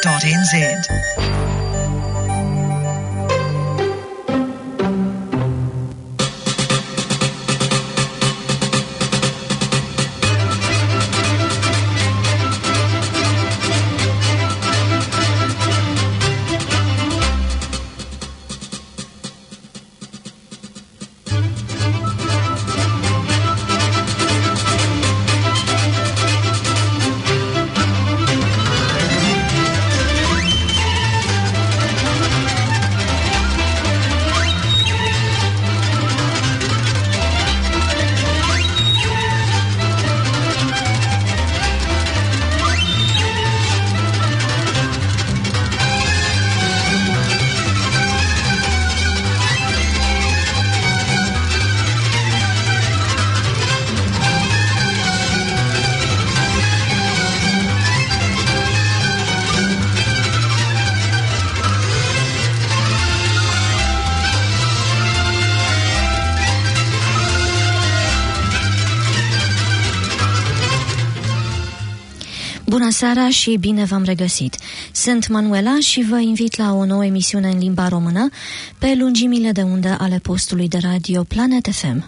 www.radioclub.co.nz. Bună seara și bine v-am regăsit! Sunt Manuela și vă invit la o nouă emisiune în limba română pe lungimile de undă ale postului de radio Planet FM.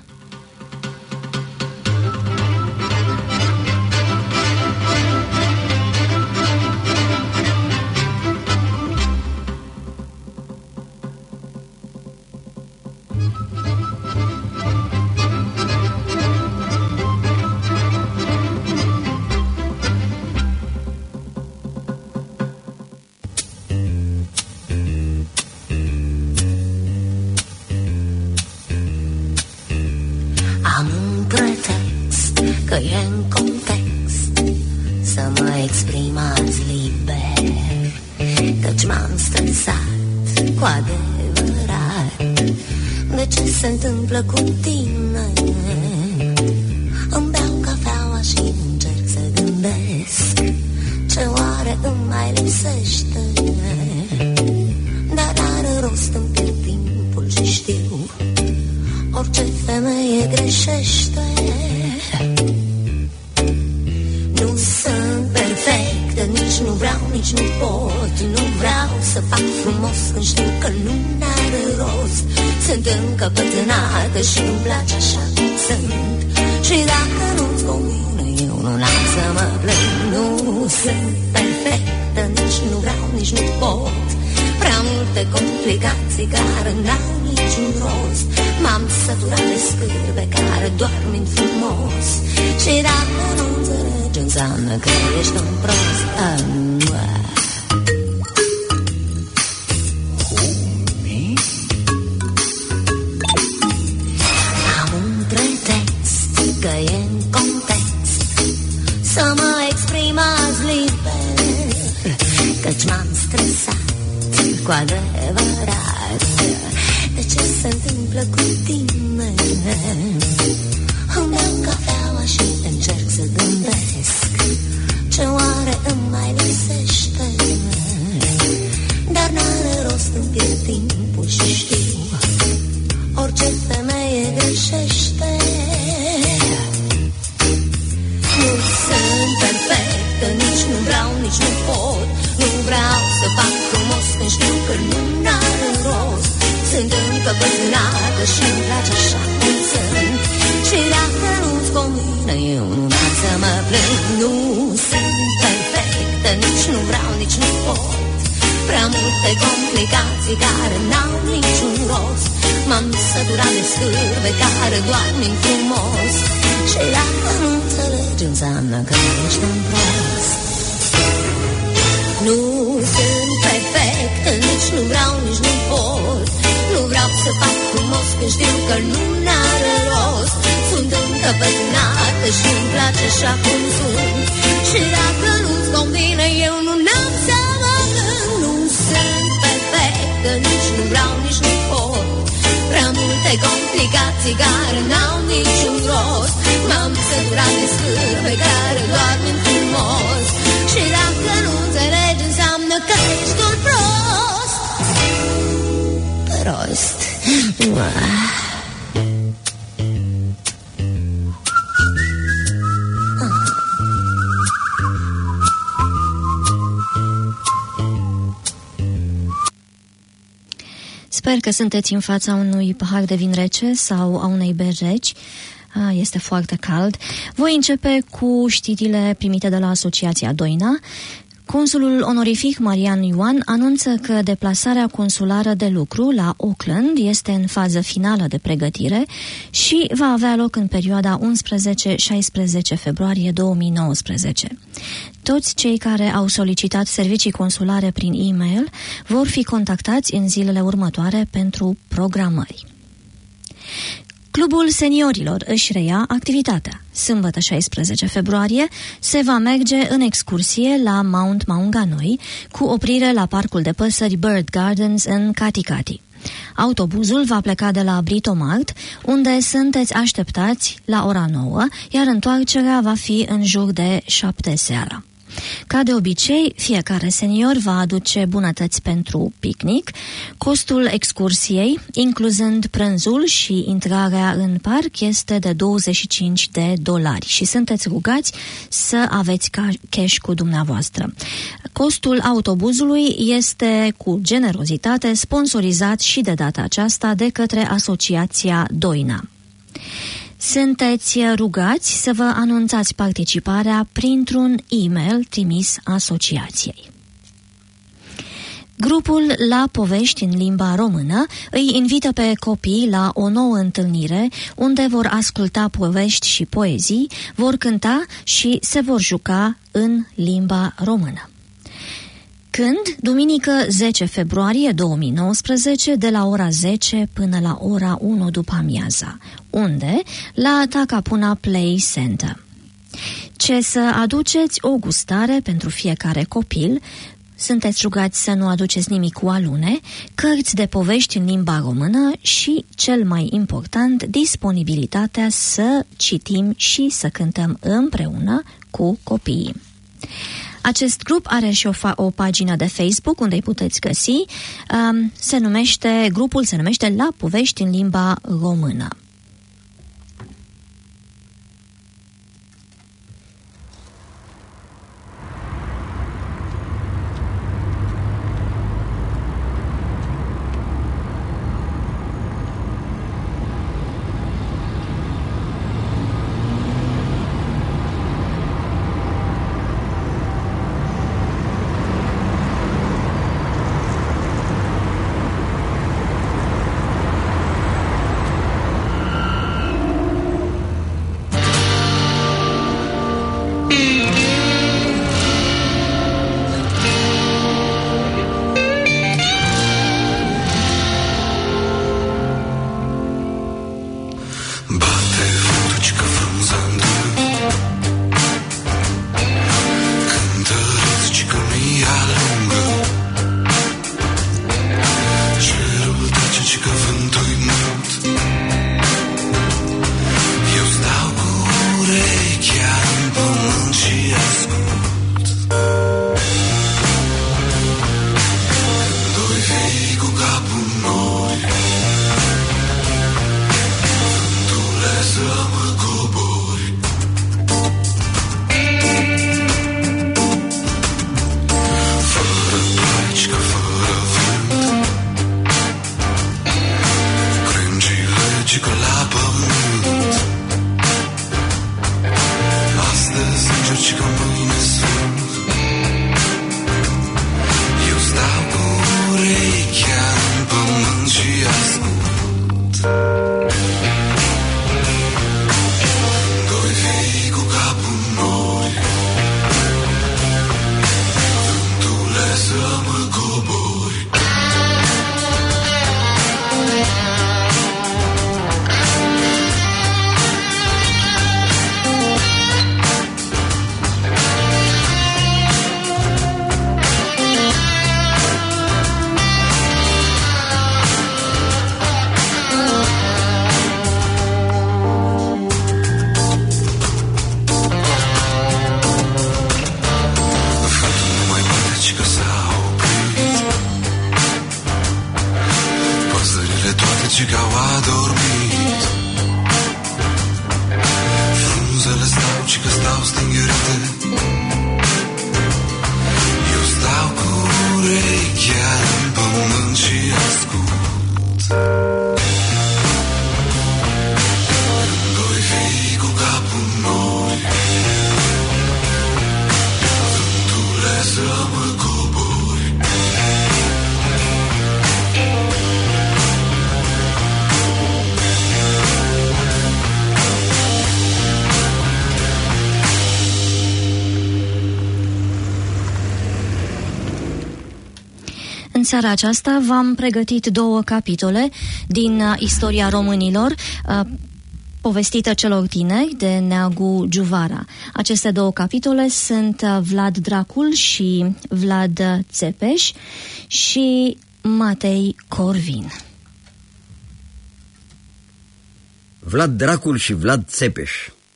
Sper că sunteți în fața unui pahar de vin rece sau a unei beri reci. Este foarte cald. Voi începe cu știrile primite de la Asociația Doina. Consulul onorific Marian Ioan anunță că deplasarea consulară de lucru la Auckland este în fază finală de pregătire și va avea loc în perioada 11-16 februarie 2019. Toți cei care au solicitat servicii consulare prin e-mail vor fi contactați în zilele următoare pentru programări. Clubul seniorilor își reia activitatea. Sâmbătă 16 februarie se va merge în excursie la Mount Maunganui, cu oprire la parcul de păsări Bird Gardens în Katikati. Autobuzul va pleca de la Britomart, unde sunteți așteptați la ora 9, iar întoarcerea va fi în jur de 7 seara. Ca de obicei, fiecare senior va aduce bunătăți pentru picnic. Costul excursiei, incluzând prânzul și intrarea în parc, este de $25 și sunteți rugați să aveți cash cu dumneavoastră. Costul autobuzului este cu generozitate sponsorizat și de data aceasta de către Asociația Doina. Sunteți rugați să vă anunțați participarea printr-un e-mail trimis asociației. Grupul La Povești în limba română îi invită pe copii la o nouă întâlnire unde vor asculta povești și poezii, vor cânta și se vor juca în limba română. Când? Duminică 10 februarie 2019, de la ora 10 până la ora 1 după amiaza. Unde? La Takapuna Play Center. Ce să aduceți? O gustare pentru fiecare copil. Sunteți rugați să nu aduceți nimic cu alune, cărți de povești în limba română și, cel mai important, disponibilitatea să citim și să cântăm împreună cu copiii. Acest grup are și o pagină de Facebook unde îi puteți găsi. Grupul se numește La Povești în limba română. În seara aceasta v-am pregătit 2 capitole din istoria românilor, povestită celor tineri de Neagu Giuvara. Aceste 2 capitole sunt Vlad Dracul și Vlad Țepeș și Matei Corvin. Vlad Dracul și Vlad Țepeș.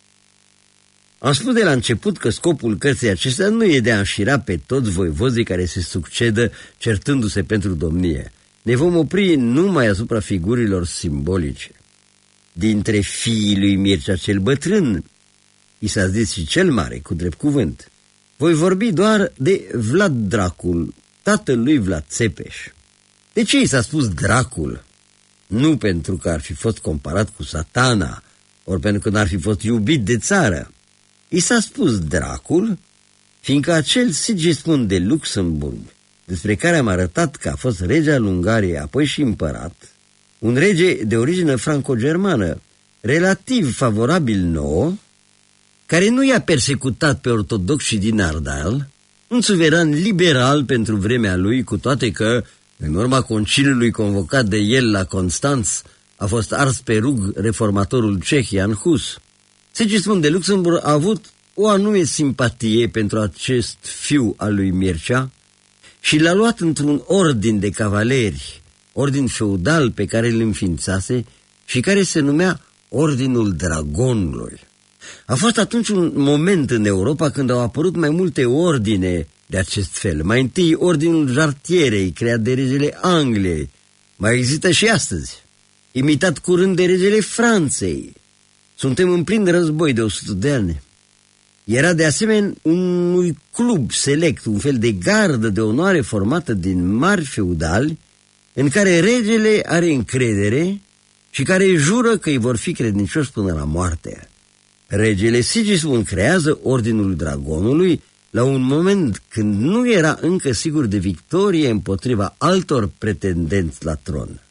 Am spus de la început că scopul cărții acestea nu e de a înșira pe toți voivozii care se succedă certându-se pentru domnie. Ne vom opri numai asupra figurilor simbolice. Dintre fiii lui Mircea cel bătrân, i s-a zis și cel mare, cu drept cuvânt. Voi vorbi doar de Vlad Dracul, tatăl lui Vlad Țepeș. De ce i s-a spus Dracul? Nu pentru că ar fi fost comparat cu Satana, ori pentru că n-ar fi fost iubit de țară. I s-a spus Dracul, fiindcă acel Sigismund de Luxemburg, despre care am arătat că a fost rege al Ungariei, apoi și împărat, un rege de origine franco-germană, relativ favorabil nouă, care nu i-a persecutat pe ortodoxi din Ardeal, un suveran liberal pentru vremea lui, cu toate că, în urma conciliului convocat de el la Constanț, a fost ars pe rug reformatorul ceh Jan Hus. Sigismund de Luxemburg a avut o anume simpatie pentru acest fiu al lui Mircea și l-a luat într-un ordin de cavaleri, ordin feudal pe care îl înființase și care se numea Ordinul Dragonului. A fost atunci un moment în Europa când au apărut mai multe ordine de acest fel. Mai întâi Ordinul Jartierei, creat de regele Angliei, mai există și astăzi, imitat curând de regele Franței. Suntem în plin război de 100 de ani. Era de asemenea unui club select, un fel de gardă de onoare formată din mari feudali, în care regele are încredere și care jură că îi vor fi credincioși până la moarte. Regele Sigismund creează Ordinul Dragonului la un moment când nu era încă sigur de victorie împotriva altor pretendenți la tron.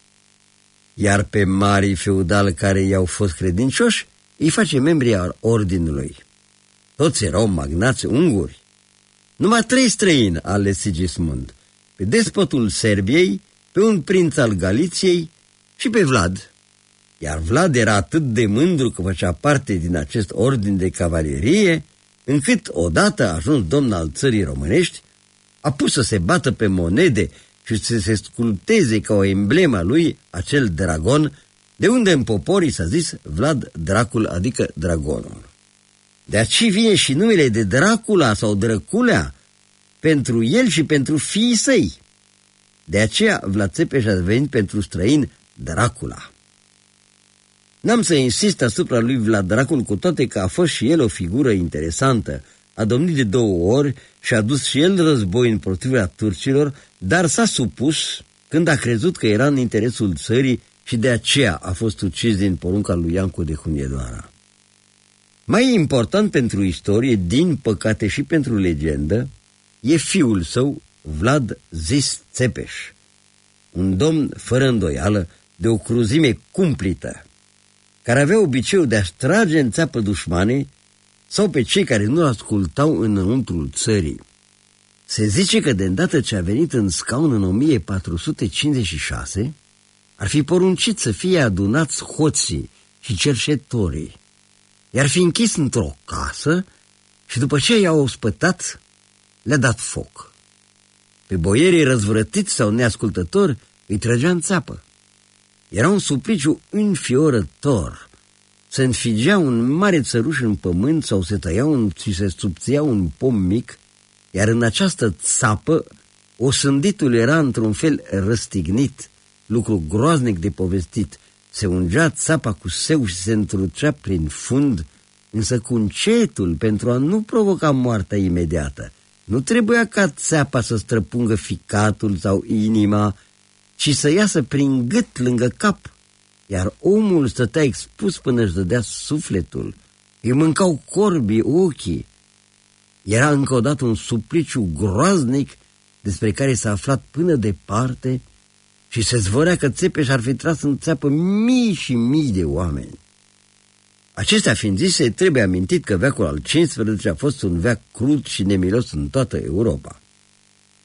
Iar pe marii feudali care i-au fost credincioși, îi face membri al ordinului. Toți erau magnați unguri. Numai 3 străini ale Sigismund, pe despotul Serbiei, pe un prinț al Galiției și pe Vlad. Iar Vlad era atât de mândru că făcea parte din acest ordin de cavalerie, încât, odată ajuns domn al țării românești, a pus să se bată pe monede și să se sculpteze ca o emblemă a lui acel dragon, de unde în poporii s-a zis Vlad Dracul, adică dragonul. De aici vine și numele de Dracula sau Drăculea, pentru el și pentru fiii săi. De aceea Vlad Țepeș a devenit pentru străini Dracula. N-am să insist asupra lui Vlad Dracul, cu toate că a fost și el o figură interesantă. A domnit de 2 ori și a dus și el război împotriva turcilor, dar s-a supus când a crezut că era în interesul țării și de aceea a fost ucis din porunca lui Iancu de Hunedoara. Mai important pentru istorie, din păcate și pentru legendă, e fiul său, Vlad zis Țepeș, un domn fără îndoială, de o cruzime cumplită, care avea obiceiul de a-și trage în țeapă dușmanii sau pe cei care nu ascultau înăuntrul țării. Se zice că de îndată ce a venit în scaun în 1456, ar fi poruncit să fie adunați hoții și cerșetorii, i-ar fi închis într-o casă și după ce i-au ospătat, le-a dat foc. Pe boierii răzvrătiți sau neascultători îi trăgea în țeapă. Era un supliciu înfiorător. Se înfigea un mare țăruș în pământ sau se tăia și se subția un pom mic, iar în această țapă osânditul era într-un fel răstignit, lucru groaznic de povestit. Se ungea țapa cu seu și se întrucea prin fund, însă cu încetul, pentru a nu provoca moartea imediată. Nu trebuia ca țeapa să străpungă ficatul sau inima, ci să iasă prin gât lângă cap, iar omul stătea expus până își dădea sufletul. Îi mâncau corbii ochii. Era încă o dată un supliciu groaznic despre care s-a aflat până departe și se zvorea că Țepeș ar fi tras în țeapă mii și mii de oameni. Acestea fiind zise, trebuie amintit că veacul al XV a fost un veac crud și nemilos în toată Europa.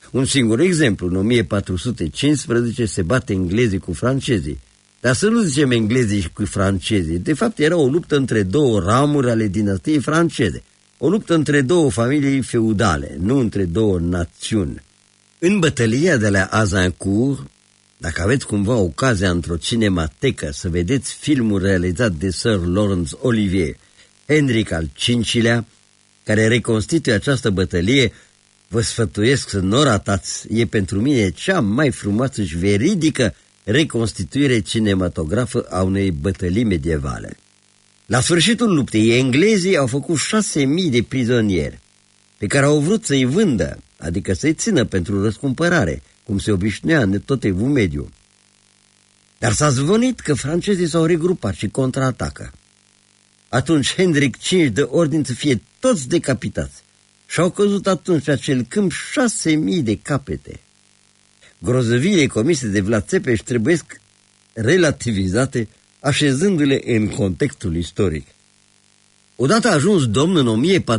Un singur exemplu, în 1415 se bate englezii cu francezii. Dar să nu zicem englezii cu francezii, de fapt era o luptă între două ramuri ale dinastiei franceze, o luptă între două familii feudale, nu între două națiuni. În bătălia de la Azincourt, dacă aveți cumva ocazia într-o cinematecă să vedeți filmul realizat de Sir Laurence Olivier, Henric al V-lea, care reconstituie această bătălie, vă sfătuiesc să nu o ratați. E pentru mine cea mai frumoasă și veridică reconstituire cinematografă a unei bătălii medievale. La sfârșitul luptei, englezii au făcut 6.000 de prizonieri, pe care au vrut să-i vândă, adică să-i țină pentru răscumpărare, cum se obișnuia în tot Evul Mediu. Dar s-a zvonit că francezii s-au regrupat și contraatacă. Atunci Henric V dă ordin să fie toți decapitați și au căzut atunci pe acel câmp 6.000 de capete. Grozăviile comise de Vlad Țepeș trebuiesc relativizate, așezându-le în contextul istoric. Odată ajuns domn în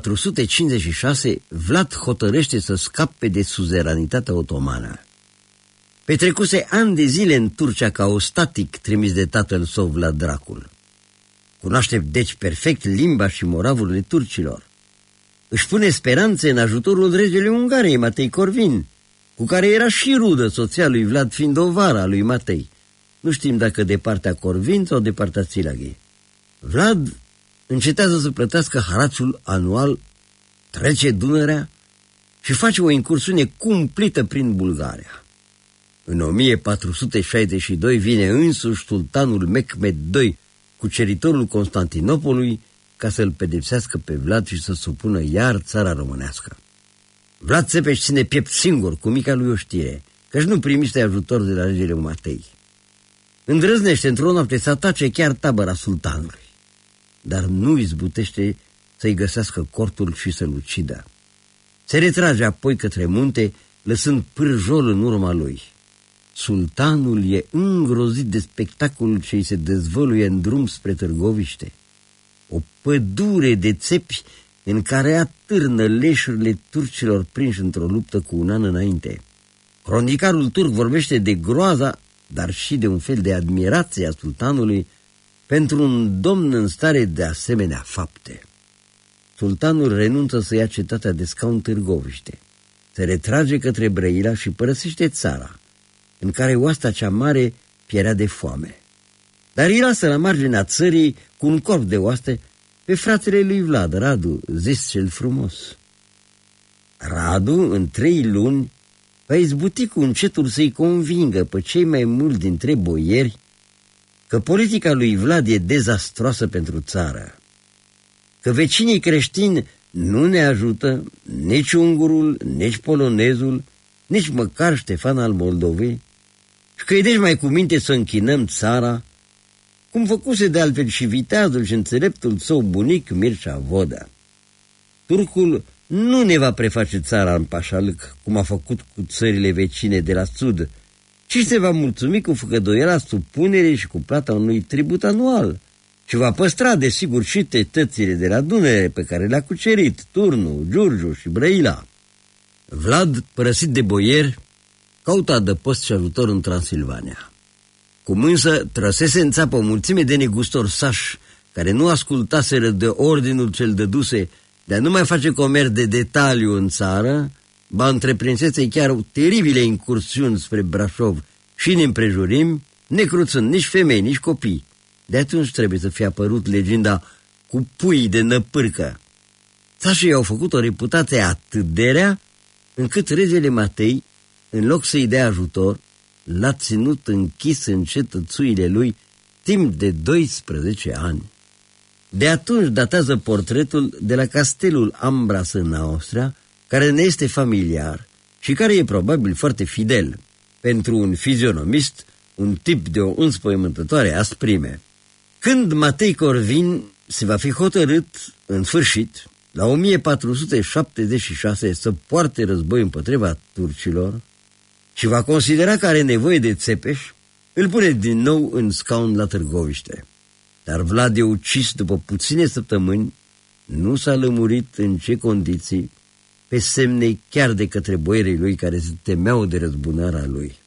1456, Vlad hotărăște să scape de suzeranitatea otomană. Petrecuse ani de zile în Turcia ca ostatic trimis de tatăl său Vlad Dracul. Cunoaște deci perfect limba și moravurile turcilor. Își pune speranțe în ajutorul regelui Ungariei, Matei Corvin, cu care era și rudă soția lui Vlad, fiind o vară a lui Matei. Nu știm dacă de partea Corvin sau de partea Țilaghei. Vlad încetează să plătească haraciul anual, trece Dunărea și face o incursiune cumplită prin Bulgaria. În 1462 vine însuși sultanul Mehmed II, cuceritorul Constantinopolului, ca să-l pedepsească pe Vlad și să supună iar țara românească. Vlad Țepeș ține piept singur cu mica lui oștire, căci nu primise ajutor de la regele Matei. Îndrăznește într-o noapte să atace chiar tabăra sultanului, dar nu izbutește să-i găsească cortul și să-l ucidă. Se retrage apoi către munte, lăsând pârjol în urma lui. Sultanul e îngrozit de spectacolul ce îi se dezvăluie în drum spre Târgoviște. O pădure de țepi în care atârnă leșurile turcilor prinși într-o luptă cu un an înainte. Cronicarul turc vorbește de groaza, dar și de un fel de admirație a sultanului pentru un domn în stare de asemenea fapte. Sultanul renunță să ia cetatea de Scaun Târgoviște, se retrage către Brăila și părăsește țara, în care oasta cea mare pierea de foame. Dar îi lasă la marginea țării cu un corp de oaste pe fratele lui Vlad, Radu, zis cel frumos. Radu, în 3 luni, va izbuti cu încetul să-i convingă pe cei mai mulți dintre boieri că politica lui Vlad e dezastroasă pentru țară, că vecinii creștini nu ne ajută, nici ungurul, nici polonezul, nici măcar Ștefan al Moldovei, și că e deci mai cu minte să închinăm țara, cum făcuse de altfel și viteazul și înțeleptul său bunic Mircea Vodă. Turcul nu ne va preface țara în pașalâc, cum a făcut cu țările vecine de la sud, ci se va mulțumi cu făgăduiala supunere și cu plata unui tribut anual și va păstra, desigur, și tetățile de la Dunăre pe care le-a cucerit, Turnu, Giurgiu și Brăila. Vlad, părăsit de boieri, caută adăpost și ajutor în Transilvania. Cum însă trăsese în țapă o mulțime de negustori sași care nu ascultaseră de ordinul ce-l dăduse de a nu mai face comerț de detaliu în țară, ba întreprinsese chiar teribile incursiuni spre Brașov și în împrejurim, necruțând nici femei, nici copii. De atunci trebuie să fie apărut legenda cu pui de năpârcă. Sașii au făcut o reputație atât de rea, încât regele Matei, în loc să-i dea ajutor, l-a ținut închis în cetățuile lui timp de 12 ani. De atunci datează portretul de la castelul Ambras în Austria, care ne este familiar și care e probabil foarte fidel. Pentru un fizionomist, un tip de o înspăimântătoare asprime. Când Matei Corvin se va fi hotărât, în sfârșit, la 1476 să poarte război împotriva turcilor și va considera că are nevoie de Țepeș, îl pune din nou în scaun la Târgoviște. Dar Vlad e ucis după puține săptămâni, nu s-a lămurit în ce condiții, pe semne chiar de către boierii lui care se temeau de răzbunarea lui.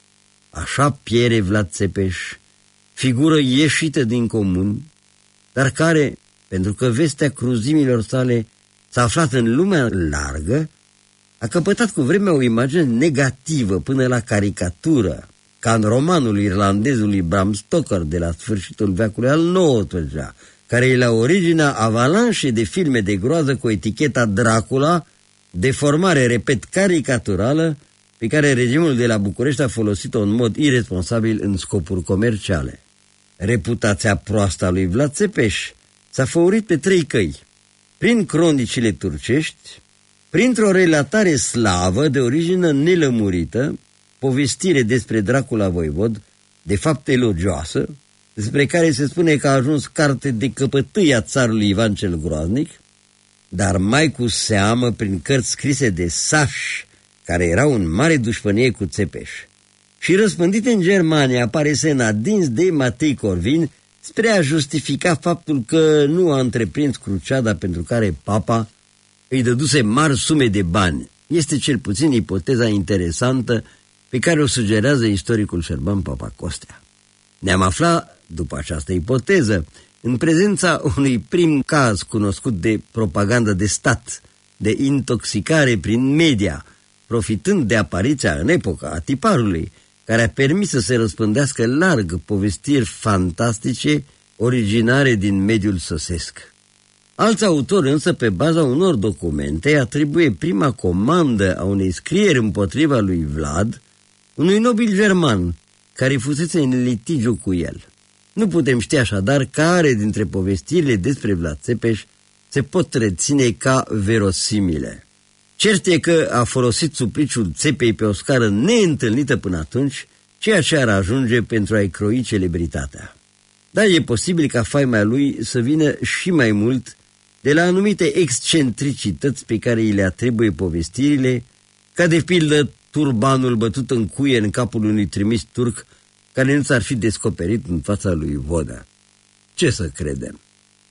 Așa piere Vlad Țepeș, figură ieșită din comun, dar care, pentru că vestea cruzimilor sale s-a aflat în lumea largă, a căpătat cu vremea o imagine negativă până la caricatură, ca în romanul irlandezului Bram Stoker de la sfârșitul veacului al XIX-lea, care e la originea avalanșei de filme de groază cu eticheta Dracula, deformare, repet, caricaturală, pe care regimul de la București a folosit-o în mod irresponsabil în scopuri comerciale. Reputația proastă a lui Vlad Țepeș s-a făurit pe 3 căi: prin cronicile turcești, printr-o relatare slavă de origine nelămurită, povestire despre Dracula voivod, de fapt elogioasă, despre care se spune că a ajuns carte de căpătâia țarului Ivan cel Groaznic, dar mai cu seamă prin cărți scrise de sași, care erau în mare dușmănie cu Țepeș, și răspândite în Germania, pare să înadins de Matei Corvin, spre a justifica faptul că nu a întreprins cruciada pentru care papa îi dăduse mari sume de bani. Este cel puțin ipoteza interesantă pe care o sugerează istoricul Șerban Papacostea. Ne-am aflat, după această ipoteză, în prezența unui prim caz cunoscut de propagandă de stat, de intoxicare prin media, profitând de apariția în epoca a tiparului, care a permis să se răspândească larg povestiri fantastice originare din mediul săsesc. Alți autori însă, pe baza unor documente, atribuie prima comandă a unei scrieri împotriva lui Vlad unui nobil german care fusese în litigiu cu el. Nu putem ști așadar care dintre povestirile despre Vlad Țepeș se pot reține ca verosimile. Cert e că a folosit supliciul țepei pe o scară neîntâlnită până atunci, ceea ce ar ajunge pentru a-i croi celebritatea. Dar e posibil ca faima lui să vină și mai mult de la anumite excentricități pe care îi le atribuie povestirile, ca de pildă turbanul bătut în cuie în capul unui trimis turc care nu s-ar fi descoperit în fața lui Vodă. Ce să credem?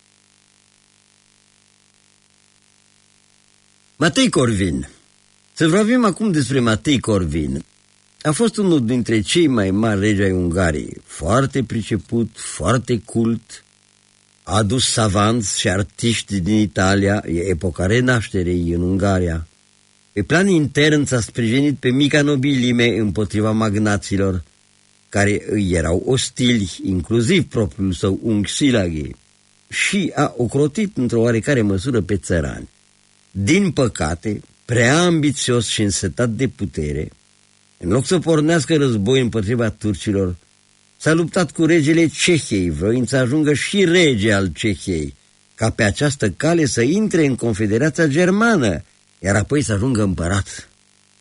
Matei Corvin. Să vorbim acum despre Matei Corvin. A fost unul dintre cei mai mari regi ai Ungariei, foarte priceput, foarte cult, a adus savanți și artiști din Italia, e epoca renașterei în Ungaria. Pe plan intern s-a sprijinit pe mica nobilime împotriva magnaților, care îi erau ostili, inclusiv propriul său unghi Szilágyi, și a ocrotit într-o oarecare măsură pe țărani. Din păcate, prea ambițios și însetat de putere, în loc să pornească război împotriva turcilor, s-a luptat cu regele Cehiei, vroind să ajungă și rege al Cehiei, ca pe această cale să intre în Confederația Germană, iar apoi să ajungă împărat.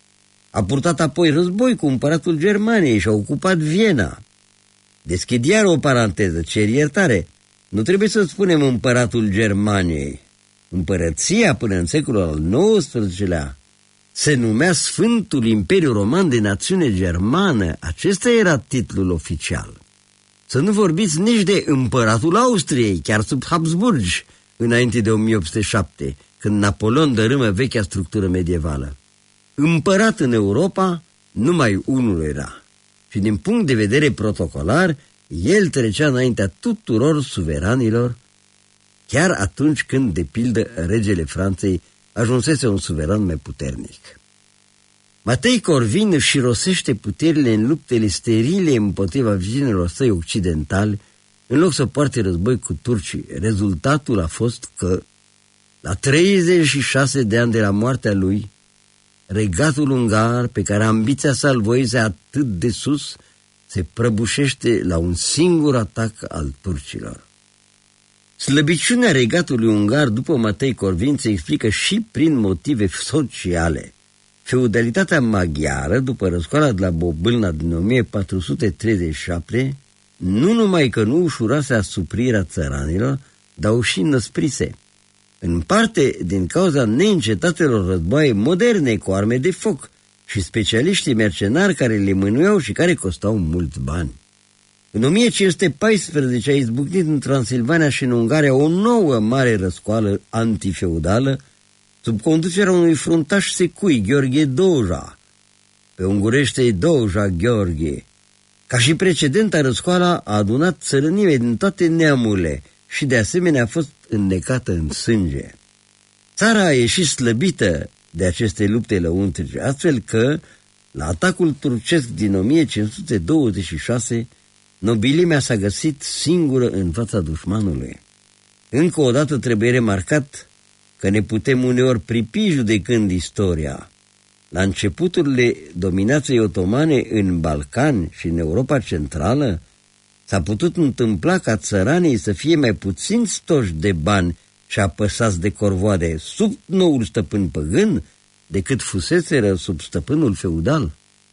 A purtat apoi război cu împăratul Germaniei și a ocupat Viena. Deschid iar o paranteză, cer iertare, nu trebuie să spunem împăratul Germaniei. Împărăția până în secolul al XIX-lea se numea Sfântul Imperiu Roman de Națiune Germană. Acesta era titlul oficial. Să nu vorbiți nici de împăratul Austriei, chiar sub Habsburgi, înainte de 1807, când Napoleon dărâmă vechea structură medievală. Împărat în Europa numai unul era. Și din punct de vedere protocolar, el trecea înaintea tuturor suveranilor, chiar atunci când, de pildă, regele Franței ajunsese un suveran mai puternic. Matei Corvin își rosește puterile în luptele sterile împotriva vecinilor săi occidentali, în loc să poarte război cu turcii. Rezultatul a fost că, la 36 de ani de la moartea lui, regatul ungar, pe care ambiția sa îl voise atât de sus, se prăbușește la un singur atac al turcilor. Slăbiciunea regatului ungar după Matei Corvin se explică și prin motive sociale. Feudalitatea maghiară, după răscoala de la Bobâlna din 1437, nu numai că nu ușurase asuprirea țăranilor, dar o și năsprise. În parte din cauza neîncetatelor războaie moderne cu arme de foc și specialiștii mercenari care le mânuiau și care costau mulți bani. În 1514 a izbucnit în Transilvania și în Ungaria o nouă mare răscoală antifeudală, sub conducerea unui fruntaș secui, Gheorghe Doja, pe ungurește Doja Gheorghe. Ca și precedenta, răscoala a adunat țărânime din toate neamurile și de asemenea a fost înnecată în sânge. Țara a ieșit slăbită de aceste lupte lăuntrice, astfel că, la atacul turcesc din 1526, nobilimea s-a găsit singură în fața dușmanului. Încă o dată trebuie remarcat că ne putem uneori pripi judecând istoria. La începuturile dominației otomane în Balcani și în Europa Centrală s-a putut întâmpla ca țăranii să fie mai puțin stoși de bani și apăsați de corvoade sub noul stăpân păgân decât fuseseră sub stăpânul feudal.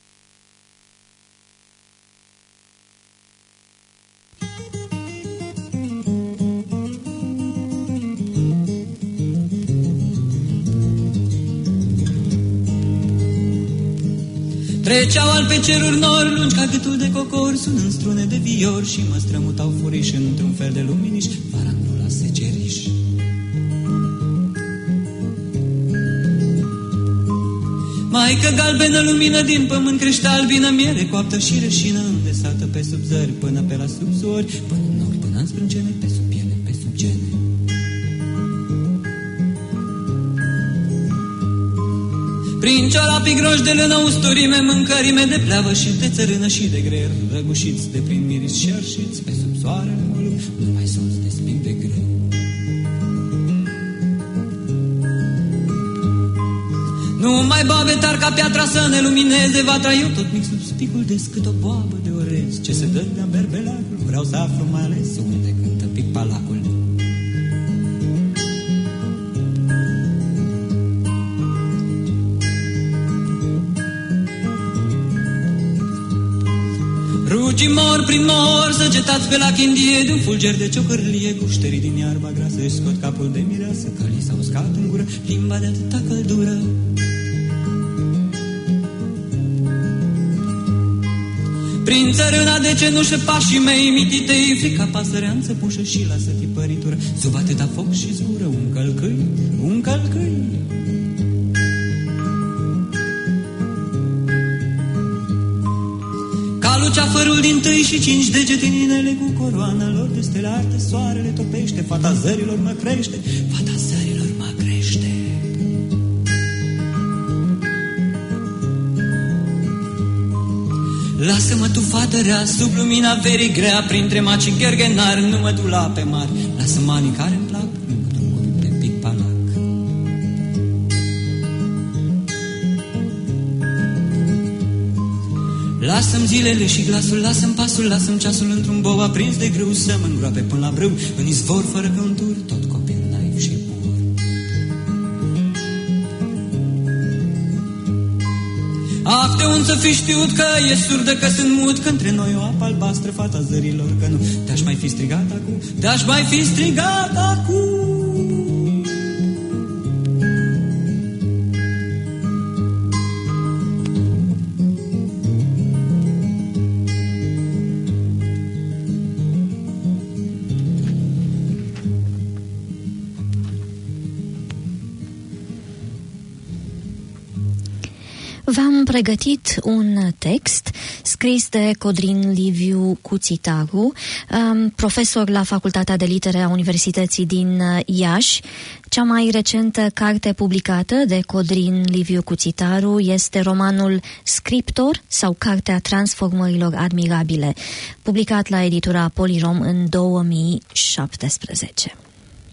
Treceau al pe ceruri nori lungi ca gâtul de cocor, sunând strune de vior și mă strămutau furiș într-un fel de luminiș, varandula seceriș. Maică galbenă lumină din pământ, crește albină miere coaptă și rășină, îndesată pe sub zări până pe la subsori, până în nori, până în sprâncene, pe sub piele, pe sub gene. Prin ciorapii groși de lână, usturime, mâncărime de pleavă și de țărână și de greier, răgușiți de prin miris și arșiți, pe sub soarele măluc, nu mai sunt de spin de greu. Nu mai babe tar ca piatra să ne lumineze vatra, eu tot mic sub spicul de scât o boabă de orez, ce se dă de-a berbelacul, vreau să aflu mai ales unde cântă picpalacul. Rugii mor prin mor, săgetați pe la chindie, de un fulger de ciocărlie, cu șterii din iarba grasă, își scot capul de mireasă, că li s-a uscat în gură limba de atâta căldură. Prin țărâna de cenușă, pașii mei mititei, frica pasărea înțăpușă și lasă tipăritură, sub atâta foc și zgură un călcâi, un călcâi. Luceafărul din tâi și 5 degete în inele, cu coroana lor de stele arte, soarele topește, fata zărilor mă crește, fata zărilor mă crește. Lasă-mă tu, fată rea, sub lumina verii grea, printre maci gherghenari, nu mă du la pe mari, lasă-mă anii care-mi plac, nu mă du pe picpalac. Lasă-mi zilele și glasul, lasă-mi pasul, lasă-mi ceasul într-un bou aprins de grâu, să mă îngroape până la brâu, în izvor fără contur, tot copil naiv și pur. Ah, de unde să fi știut că e surdă, că sunt mut, că între noi o apă albastră, fata zărilor, că nu te-aș mai fi strigat acum, te-aș mai fi strigat acum. V-am pregătit un text scris de Codrin Liviu Cuțitaru, profesor la Facultatea de Litere a Universității din Iași. Cea mai recentă carte publicată de Codrin Liviu Cuțitaru este romanul Scriptor sau Cartea Transformărilor Admirabile, publicat la editura Polirom în 2017.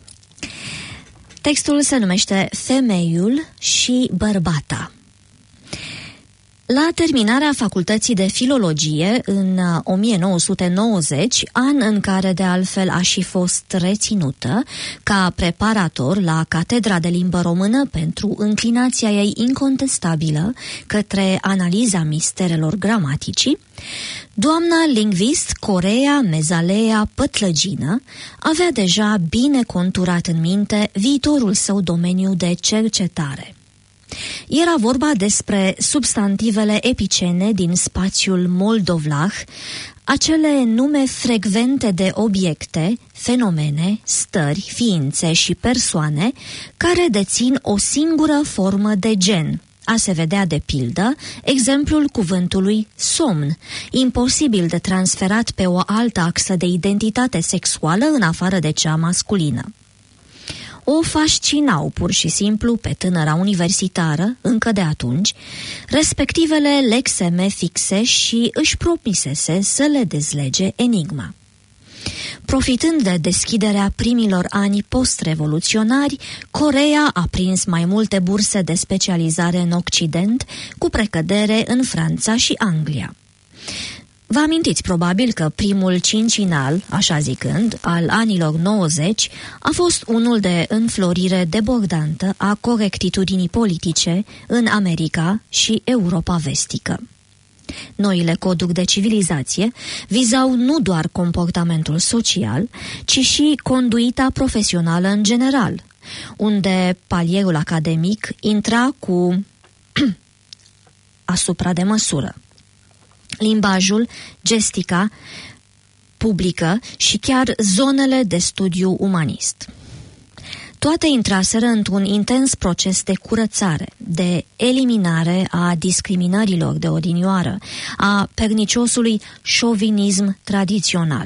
Textul se numește Femeiul și bărbata. La terminarea facultății de filologie în 1990, an în care de altfel a și fost reținută ca preparator la Catedra de Limbă Română pentru înclinația ei incontestabilă către analiza misterelor gramaticii, doamna lingvist Corea Mezalea Pătlăgină avea deja bine conturat în minte viitorul său domeniu de cercetare. Era vorba despre substantivele epicene din spațiul moldovlah, acele nume frecvente de obiecte, fenomene, stări, ființe și persoane care dețin o singură formă de gen. A se vedea de pildă exemplul cuvântului somn, imposibil de transferat pe o altă axă de identitate sexuală în afară de cea masculină. O fascinau pur și simplu pe tânăra universitară, încă de atunci, respectivele lexeme fixe și își promisese să le dezlege enigma. Profitând de deschiderea primilor ani post-revoluționari, Coreea a prins mai multe burse de specializare în Occident, cu precădere în Franța și Anglia. Vă amintiți probabil că primul cincinal, așa zicând, al anilor 90 a fost unul de înflorire debordantă a corectitudinii politice în America și Europa vestică. Noile coduri de civilizație vizau nu doar comportamentul social, ci și conduita profesională în general, unde palierul academic intra cu asupra de măsură. Limbajul, gestica publică și chiar zonele de studiu umanist. Toate intraseră într-un intens proces de curățare, de eliminare a discriminărilor de odinioară, a perniciosului șovinism tradițional.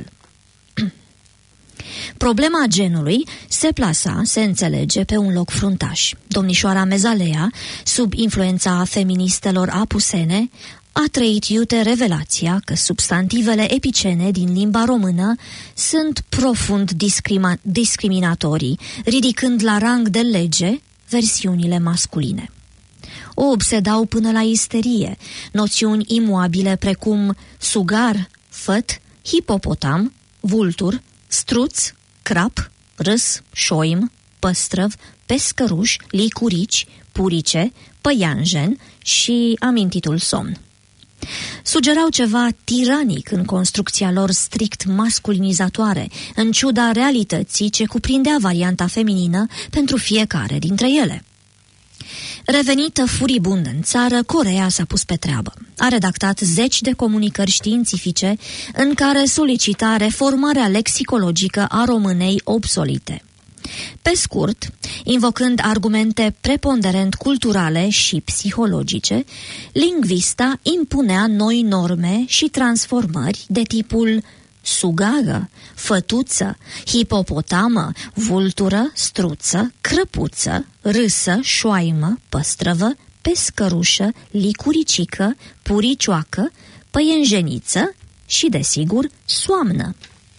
Problema genului se plasa, se înțelege, pe un loc fruntaș. Domnișoara Mezalea, sub influența feministelor apusene, a trăit iute revelația că substantivele epicene din limba română sunt profund discriminatorii, ridicând la rang de lege versiunile masculine. O obsedau până la isterie noțiuni imuabile precum sugar, făt, hipopotam, vultur, struț, crap, râs, șoim, păstrăv, pescăruș, licurici, purice, păianjen și amintitul somn. Sugerau ceva tiranic în construcția lor strict masculinizatoare, în ciuda realității ce cuprindea varianta feminină pentru fiecare dintre ele. Revenită furibundă în țară, Coreea s-a pus pe treabă. A redactat 10 de comunicări științifice în care solicita reformarea lexicologică a românei obsolete. Pe scurt, invocând argumente preponderent culturale și psihologice, lingvista impunea noi norme și transformări de tipul sugară, fătuță, hipopotamă, vultură, struță, crăpuță, râsă, șoaimă, păstrăvă, pescărușă, licuricică, puricioacă, păienjeniță și, desigur, soamnă.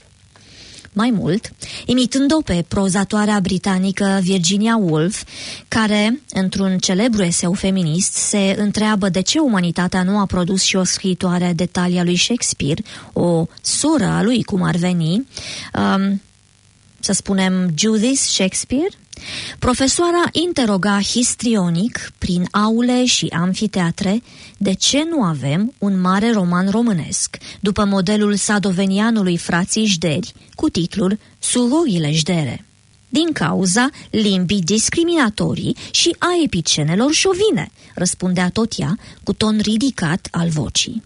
Mai mult, imitând-o pe prozatoarea britanică Virginia Woolf, care, într-un celebru eseu feminist, se întreabă de ce umanitatea nu a produs și o scriitoare de talia lui Shakespeare, o soră a lui, cum ar veni, să spunem Judith Shakespeare, profesoara interoga histrionic, prin aule și amfiteatre, de ce nu avem un mare roman românesc, după modelul sadovenianului Frații Jderi, cu titlul Surorile Jdere, din cauza limbii discriminatorii și a epicenelor șovine, răspundea tot ea cu ton ridicat al vocii.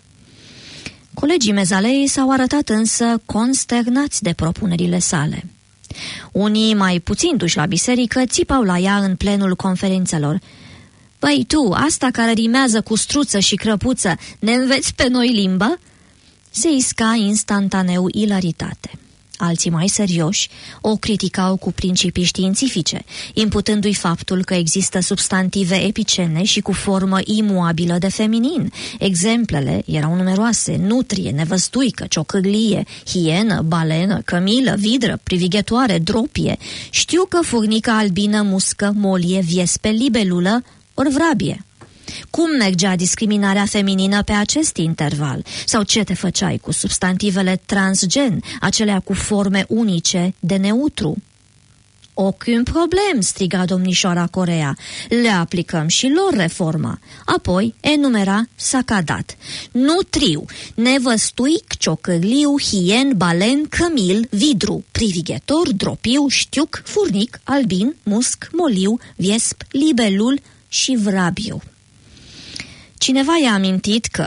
Colegii Mezalei s-au arătat însă consternați de propunerile sale. Unii, mai puțin duși la biserică, țipau la ea în plenul conferințelor. Băi, tu, asta care rimează cu struță și crăpuță, ne înveți pe noi limbă? Se isca instantaneu ilaritate. Alții mai serioși o criticau cu principii științifice, imputându-i faptul că există substantive epicene și cu formă imuabilă de feminin. Exemplele erau numeroase: nutrie, nevăstuică, ciocârlie, hienă, balenă, cămilă, vidră, privighetoare, dropie, știucă, furnică, albină, muscă, molie, viespe, libelulă, ori vrabie. Cum mergea discriminarea feminină pe acest interval? Sau ce te făceai cu substantivele transgen, acelea cu forme unice de neutru? Aucun problem, striga domnișoara Coreea. Le aplicăm și lor reforma. Apoi enumera sacadat: nutriu, nevăstuic, ciocârliu, hien, balen, cămil, vidru, privighetor, dropiu, știuc, furnic, albin, musc, moliu, viesp, libelul și vrabiu. Cineva i-a amintit că,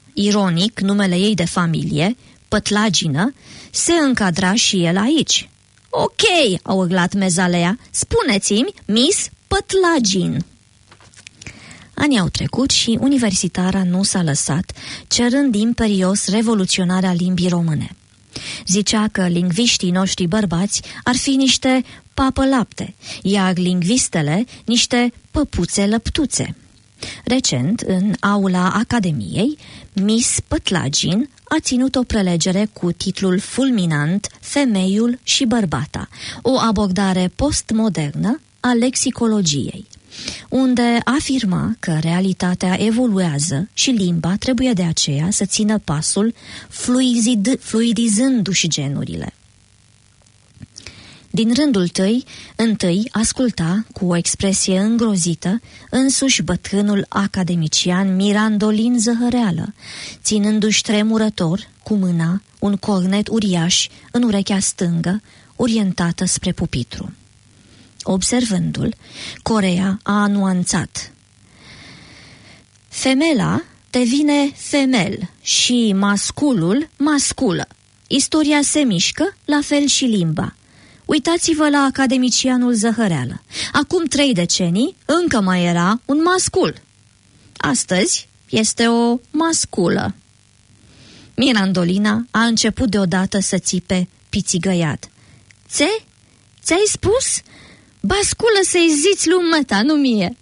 Ironic, numele ei de familie, Pătlagină, se încadra și el aici. Ok, a urlat Mezalea, spuneți-mi, Miss Pătlagin. Anii au trecut și universitara nu s-a lăsat, cerând imperios revoluționarea limbii române. Zicea că lingviștii noștri bărbați ar fi niște papă-lapte, iar lingvistele niște păpuțe lăptuțe. Recent, în aula Academiei, Miss Pătlagin a ținut o prelegere cu titlul fulminant Femeiul și bărbata, o abordare postmodernă a lexicologiei, unde afirma că realitatea evoluează și limba trebuie de aceea să țină pasul fluidizându-și genurile. Din rândul întâi asculta cu o expresie îngrozită însuși bătrânul academician Mirandolin Zăhăreală, ținându-și tremurător cu mâna un cornet uriaș în urechea stângă, orientată spre pupitru. Observându-l, Corea a nuanțat. Femela devine femel și masculul masculă. Istoria se mișcă, la fel și limba. Uitați-vă la academicianul Zăhăreală. Acum 3 decenii încă mai era un mascul. Astăzi este o masculă. Mirandolina a început deodată să țipe pițigăiat. Ți-ai spus? Basculă să-i ziți lui măta, nu mie.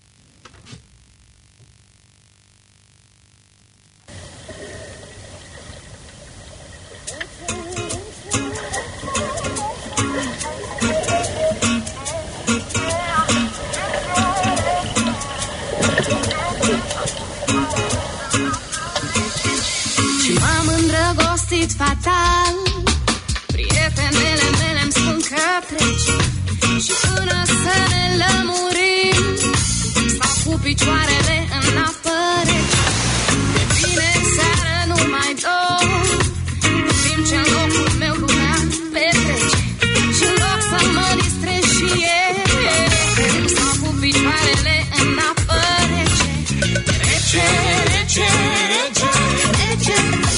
Și m-am îndrăgostit fatal, prietenele mele-mi spun că treci. Și până să ne lămurim, stau cu picioarele în apă rece. De vineri seară nu mai dorm, în timp ce în locul meu lumea petrece. Și în loc să mă distrez și eu, stau cu picioarele în apă rece. Rece, rece, rece, rece,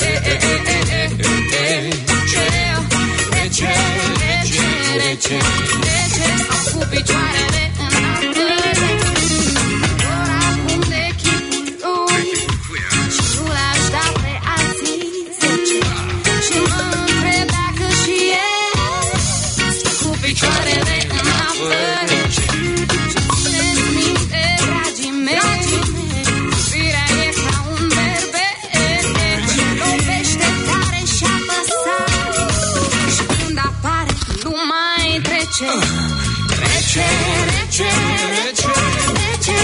rece, rece, rece, stau cu picioarele în apă rece. Doar acum de chipul lui și nu l-aș da pe alții 10. Și mă întreb dacă și eu stau cu picioarele în apă rece. Și țineți minte, dragii mei, iubirea e ca un berbec ce lovește tare și apăsat și când apare nu mai trece. Rece, rece, rece, rece,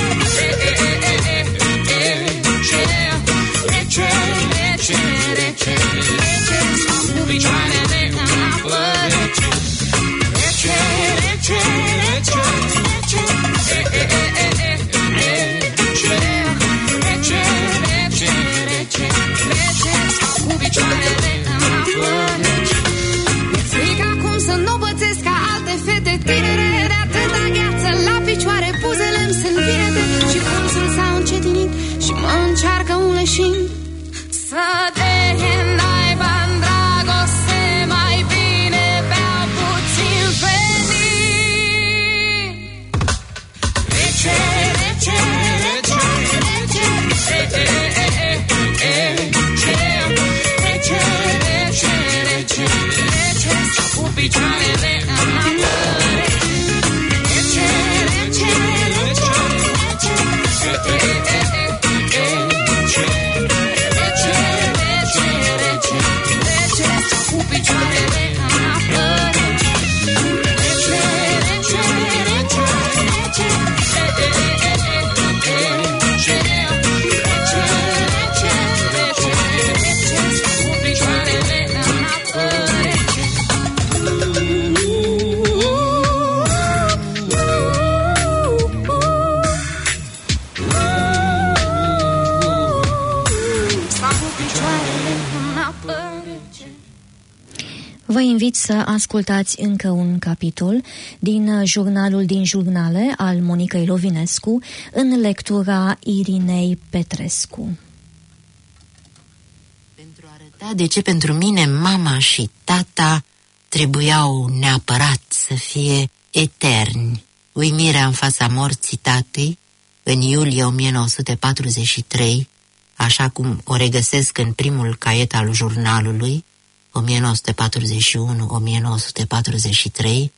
rece, rece, rece, rece, stau cu picioarele în apă rece. Rece, rece, rece, rece, rece, rece, rece, rece, stau cu picioarele în apă rece. Mi-e frică acum să nu bățesc ca alte fete tinere, de atâta gheață la picioare, buzele-mi sunt virete și pulsul s-a încetinit și mă încearcă un leșin. Să te naiba în dragoste, mai bine beau puțin venin. Rece, rece, rece, rece, rece, rece, rece, rece, rece, stau cu picioarele în apă rece. Rece, rece, rece, rece, rece, rece, rece, rece, stau cu picioarele în apă rece. Rece, rece, rece, rece, Vă invit să ascultați încă un capitol din jurnalul din jurnale al Monicăi Lovinescu în lectura Irinei Petrescu. Pentru a arăta de ce pentru mine mama și tata trebuiau neapărat să fie eterni. Uimirea în fața morții tatăi, în iulie 1943, așa cum o regăsesc în primul caiet al jurnalului, 1941-1943,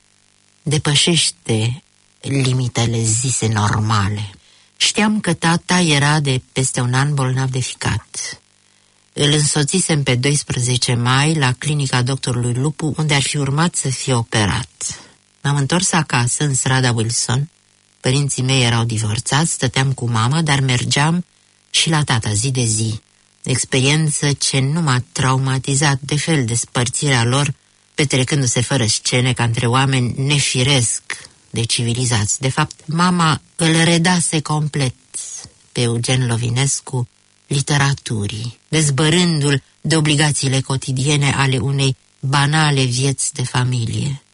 depășește limitele zise normale. Știam că tata era de peste un an bolnav de ficat. Îl însoțisem pe 12 mai la clinica doctorului Lupu, unde ar fi urmat să fie operat. M-am întors acasă, în strada Wilson. Părinții mei erau divorțați, stăteam cu mama, dar mergeam și la tata zi de zi. Experiență ce nu m-a traumatizat de fel despărțirea lor, petrecându-se fără scene ca între oameni nefiresc de civilizați. De fapt, mama îl redase complet pe Eugen Lovinescu literaturii, dezbărându-l de obligațiile cotidiene ale unei banale vieți de familie.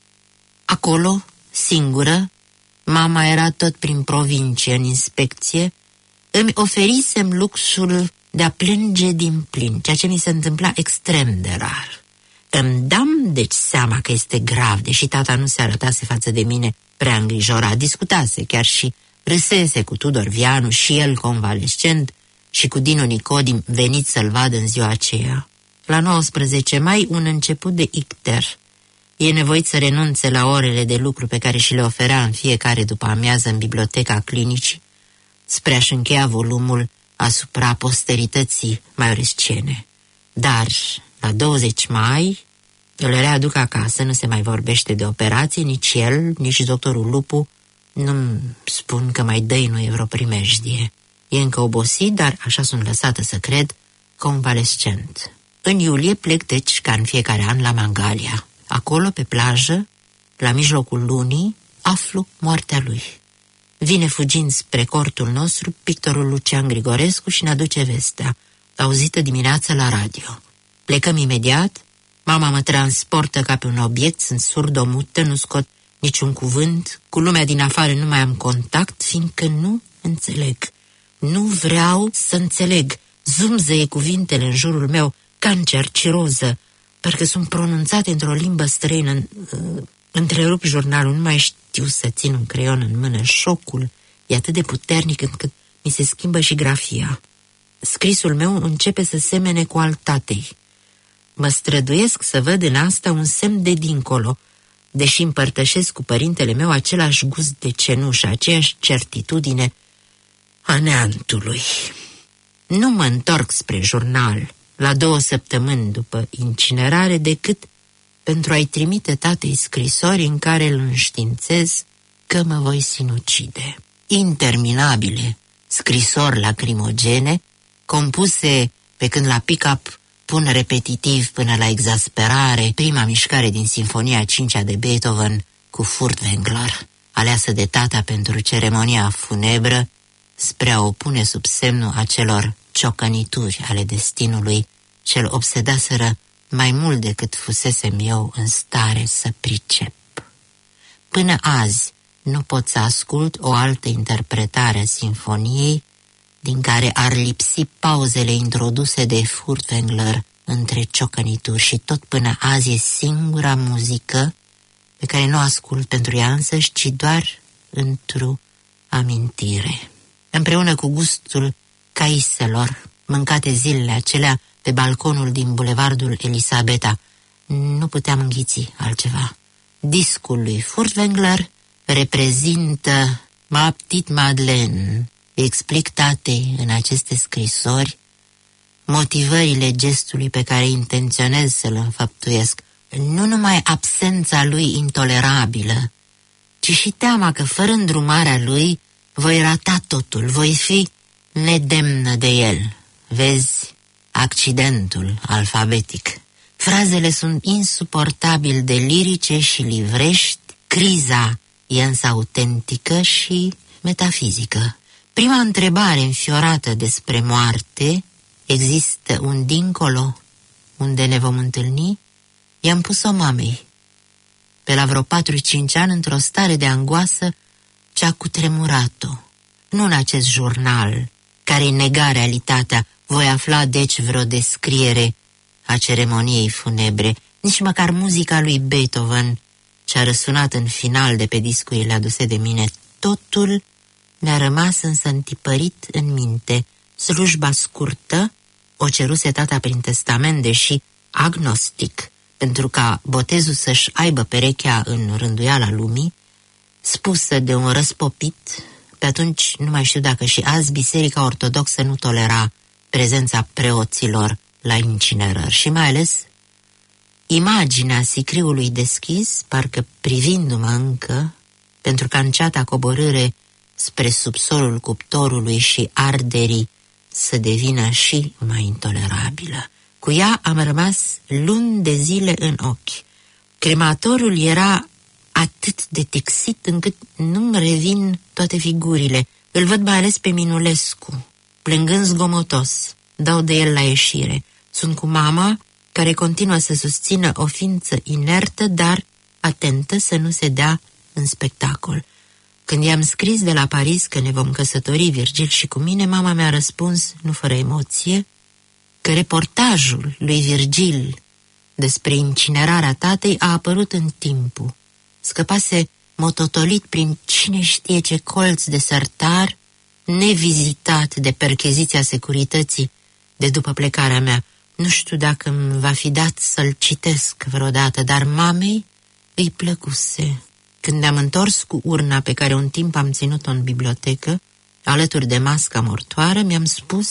Acolo, singură, mama era tot prin provincie în inspecție, îmi oferisem luxul de a plânge din plin, ceea ce mi se întâmpla extrem de rar. Îmi dam deci seama că este grav, deși tata nu se arătase față de mine prea îngrijorat. Discutase chiar și râsese cu Tudor Vianu, și el convalescent, și cu Dinu Nicodim, venit să-l vadă în ziua aceea. La 19 mai, un început de icter. E nevoit să renunțe la orele de lucru pe care și le oferea în fiecare după amiază în biblioteca clinicii, spre a-și încheia volumul asupra posterității maiorescene. Dar, la 20 mai, îl readuc acasă, nu se mai vorbește de operație, nici el, nici doctorul Lupu nu-mi spun că mai dăinuie vreo primejdie. E încă obosit, dar, așa sunt lăsată să cred, convalescent. În iulie plec, deci, ca în fiecare an, la Mangalia. Acolo, pe plajă, la mijlocul lunii, aflu moartea lui. Vine fugind spre cortul nostru pictorul Lucian Grigorescu și ne aduce vestea, auzită dimineața la radio. Plecăm imediat, mama mă transportă ca pe un obiect, sunt surdomută, nu scot niciun cuvânt, cu lumea din afară nu mai am contact, fiindcă nu înțeleg. Nu vreau să înțeleg. Zumzăie cuvintele în jurul meu, cancer, ciroză, parcă sunt pronunțate într-o limbă străină. Întrerup jurnalul, nu mai știu să țin un creion în mână. Șocul e atât de puternic încât mi se schimbă și grafia. Scrisul meu începe să semene cu al tatei. Mă străduiesc să văd în asta un semn de dincolo, deși împărtășesc cu părintele meu același gust de cenușă, aceeași certitudine a neantului. Nu mă întorc spre jurnal la 2 săptămâni după incinerare decât pentru a-i trimite tatei scrisori în care îl înștiințez că mă voi sinucide. Interminabile scrisori lacrimogene, compuse pe când la pick-up pun repetitiv până la exasperare prima mișcare din Sinfonia 5-a de Beethoven cu Furtwängler, aleasă de tata pentru ceremonia funebră, spre a o pune sub semnul acelor ciocănituri ale destinului ce-l obsedaseră mai mult decât fusesem eu în stare să pricep. Până azi nu pot să ascult o altă interpretare a sinfoniei din care ar lipsi pauzele introduse de Furtwängler între ciocănituri, și tot până azi e singura muzică pe care nu o ascult pentru ea însăși, ci doar într-o amintire. Împreună cu gustul caiselor mâncate zilele acelea pe balconul din bulevardul Elisabeta, nu puteam înghiți altceva. Discul lui Furtwängler reprezintă Ma petite Madeleine. Explic tatei în aceste scrisori motivările gestului pe care intenționez să-l înfăptuiesc. Nu numai absența lui intolerabilă, ci și teama că fără îndrumarea lui voi rata totul, voi fi nedemnă de el. Vezi accidentul alfabetic. Frazele sunt insuportabil de lirice și livrești, criza e însă autentică și metafizică. Prima întrebare înfiorată despre moarte, există un dincolo unde ne vom întâlni? I-am pus-o mamei, pe la vreo 4-5 ani, într-o stare de angoasă ce a cutremurat-o. Nu în acest jurnal, care nega realitatea, voi afla deci vreo descriere a ceremoniei funebre, nici măcar muzica lui Beethoven, ce a răsunat în final de pe discurile aduse de mine. Totul mi-a rămas însă întipărit în minte. Slujba scurtă o ceruse tata prin testament, deși agnostic, pentru ca botezul să-și aibă perechea în rânduiala lumii, spusă de un răspopit. Pe atunci nu mai știu dacă și azi Biserica Ortodoxă nu tolera prezența preoților la incinerări și mai ales imaginea sicriului deschis, parcă privindu-mă încă, pentru ca în ceata coborâre spre subsolul cuptorului și arderii să devină și mai intolerabilă. Cu ea am rămas luni de zile în ochi. Crematorul era atât de tixit încât nu-mi revin toate figurile. Îl văd mai ales pe Minulescu, plângând zgomotos. Dau de el la ieșire. Sunt cu mama, care continuă să susțină o ființă inertă, dar atentă să nu se dea în spectacol. Când i-am scris de la Paris că ne vom căsători, Virgil și cu mine, mama mi-a răspuns, nu fără emoție, că reportajul lui Virgil despre incinerarea tatei a apărut în timpul. Scăpase mototolit prin cine știe ce colț de sărtar, nevizitat de percheziția securității de după plecarea mea. Nu știu dacă îmi va fi dat să-l citesc vreodată, dar mamei îi plăcuse. Când ne-am întors cu urna pe care un timp am ținut-o în bibliotecă, alături de masca mortoară, mi-am spus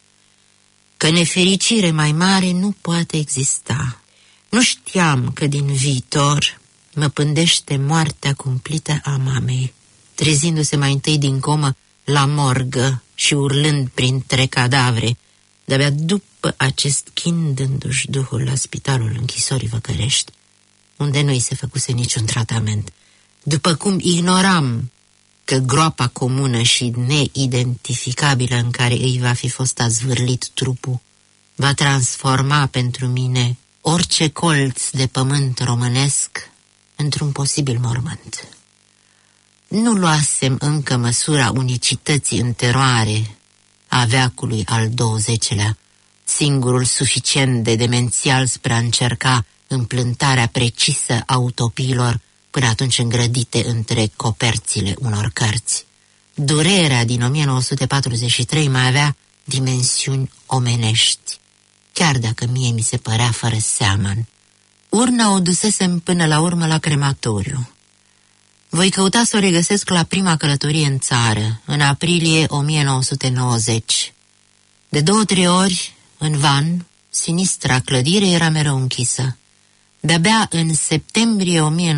că nefericire mai mare nu poate exista. Nu știam că din viitor mă pândește moartea cumplită a mamei, trezindu-se mai întâi din comă la morgă și urlând printre cadavre, de-abia după acest chin dându-și duhul la spitalul închisorii Văcărești, unde nu-i se făcuse niciun tratament. După cum ignoram că groapa comună și neidentificabilă în care îi va fi fost azvârlit trupul va transforma pentru mine orice colț de pământ românesc într-un posibil mormânt. Nu luasem încă măsura unicității în teroare a veacului al 20-lea, singurul suficient de demențial spre a încerca împlântarea precisă a utopiilor până atunci îngrădite între coperțile unor cărți. Durerea din 1943 mai avea dimensiuni omenești, chiar dacă mie mi se părea fără seamăn. Urna o dusesem până la urmă la crematoriu. Voi căuta să o regăsesc la prima călătorie în țară, în aprilie 1990. De 2-3 ori, în van, sinistra clădire era mereu închisă. De-abia în septembrie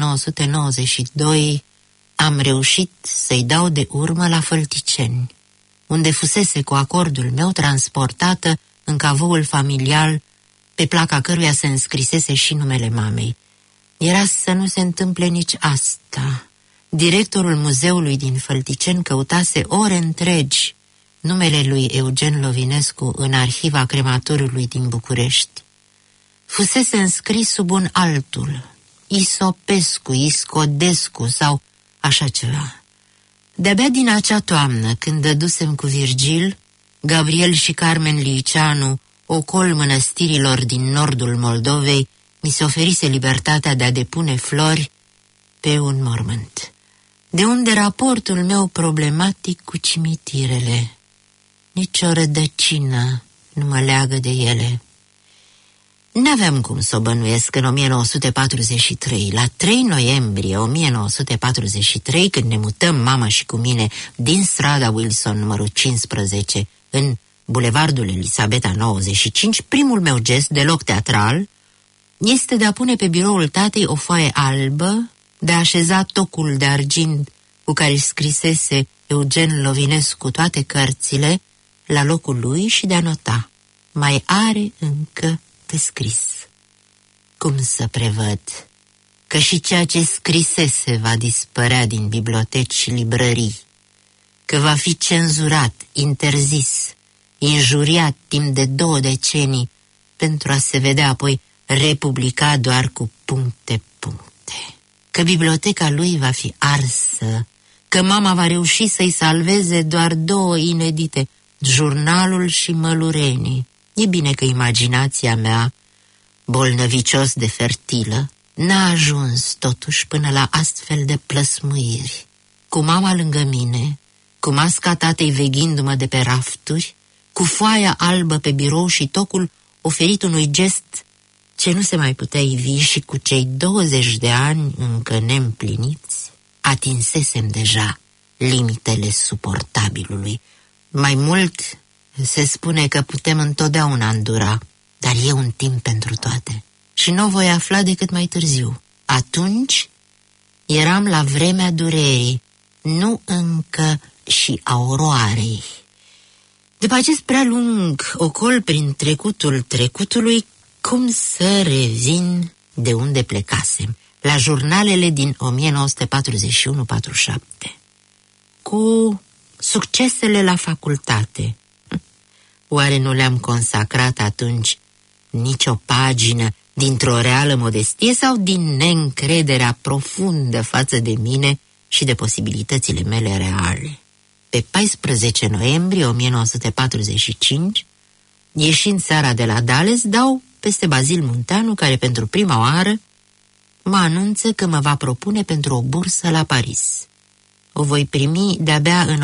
1992 am reușit să-i dau de urmă la Fălticeni, unde fusese cu acordul meu transportată în cavoul familial, pe placa căruia se înscrisese și numele mamei. Era să nu se întâmple nici asta. Directorul muzeului din Fălticeni căutase ore întregi numele lui Eugen Lovinescu în arhiva crematoriului din București. Fusese înscris sub un altul, Isopescu, Iscodescu sau așa ceva. De-abia din acea toamnă, când dădusem cu Virgil, Gabriel și Carmen Liceanu, ocol mănăstirilor din nordul Moldovei, mi se oferise libertatea de a depune flori pe un mormânt. De unde raportul meu problematic cu cimitirele. Nici o rădăcină nu mă leagă de ele. N-aveam cum să o bănuiesc în 1943. La 3 noiembrie 1943, când ne mutăm mama și cu mine din strada Wilson numărul 15 în bulevardul Elisabeta 95, primul meu gest, deloc teatral, este de a pune pe biroul tatei o foaie albă, de a așeza tocul de argint cu care scrisese Eugen Lovinescu toate cărțile la locul lui și de a nota: mai are încă de scris. Cum să prevăd că și ceea ce scrisese va dispărea din biblioteci și librării, că va fi cenzurat, interzis, injuriat timp de 2 decenii, pentru a se vedea apoi republicat doar cu puncte, că biblioteca lui va fi arsă, că mama va reuși să-i salveze doar 2 inedite, Jurnalul și mălurenii. E bine că imaginația mea, bolnăvicios de fertilă, n-a ajuns totuși până la astfel de plăsmuiri. Cu mama lângă mine, cu masca tatei veghindu-mă de pe rafturi, cu foaia albă pe birou și tocul oferit unui gest ce nu se mai putea ivi, și cu cei 20 de ani încă neîmpliniți, atinsesem deja limitele suportabilului. Mai mult, se spune că putem întotdeauna îndura, dar e un timp pentru toate. Și nu o voi afla decât mai târziu. Atunci eram la vremea durerii, nu încă și a oroarei. După acest prea lung ocol prin trecutul trecutului, cum să revin de unde plecasem, la jurnalele din 1941-47, cu succesele la facultate. Oare nu le-am consacrat atunci nicio pagină dintr-o reală modestie sau din neîncrederea profundă față de mine și de posibilitățile mele reale? Pe 14 noiembrie 1945, ieșind seara de la Dales, dau peste Bazil Munteanu, care pentru prima oară mă anunță că mă va propune pentru o bursă la Paris. O voi primi de-abia în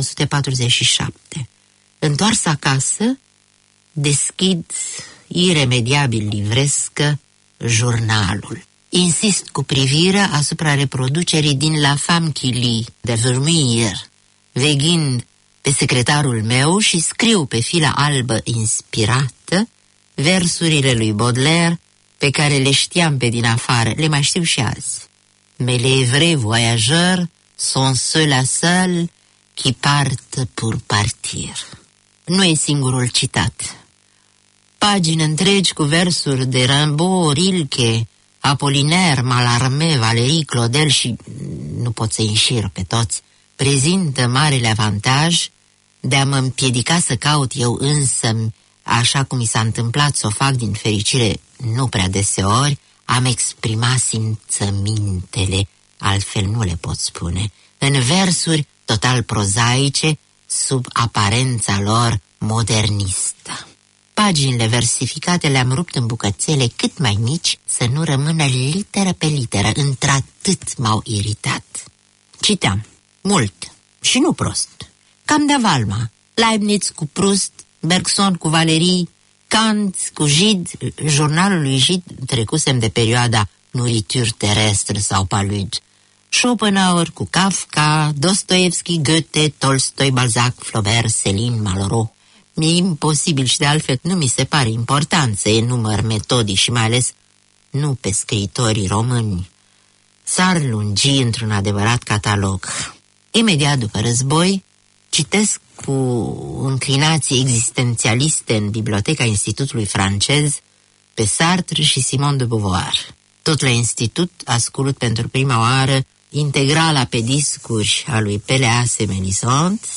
1947. Întoars acasă, deschid iremediabil livrescă jurnalul. Insist cu privirea asupra reproducerii din La Femme qui lit de Vermeer, veghind pe secretarul meu, și scriu pe fila albă inspirată versurile lui Baudelaire pe care le știam pe din afară, le mai știu și azi. Mais les vrais voyageurs sont ceux-là seuls qui partent pour partir. Nu e singurul citat. Pagini întregi cu versuri de Rimbaud, Rilke, Apollinaire, Mallarmé, Valéry, Claudel și nu pot să înșir pe toți, prezintă marele avantaj de a mă împiedica să caut eu însă, așa cum mi s-a întâmplat să o fac din fericire nu prea deseori, am exprimat simțămintele, altfel nu le pot spune, în versuri total prozaice, sub aparența lor modernistă. Paginile versificate le-am rupt în bucățele cât mai mici, să nu rămână literă pe literă, într-atât m-au iritat. Citeam mult și nu prost, cam de Valma, Leibniz cu Proust, Bergson cu Valéry, Kant cu Gide. Jurnalul lui Gide trecusem de perioada Nourriture terestre sau Palude. Schopenhauer cu Kafka, Dostoevski, Goethe, Tolstoi, Balzac, Flaubert, Céline, Malraux. Mi-e imposibil și de altfel nu mi se pare important să enumăr metodii și mai ales nu pe scriitorii români. S-ar lungi într-un adevărat catalog. Imediat după război, citesc cu înclinații existențialiste în biblioteca Institutului francez pe Sartre și Simone de Beauvoir. Tot la institut ascult pentru prima oară integrala pe discuri a lui Péléas et Mélisande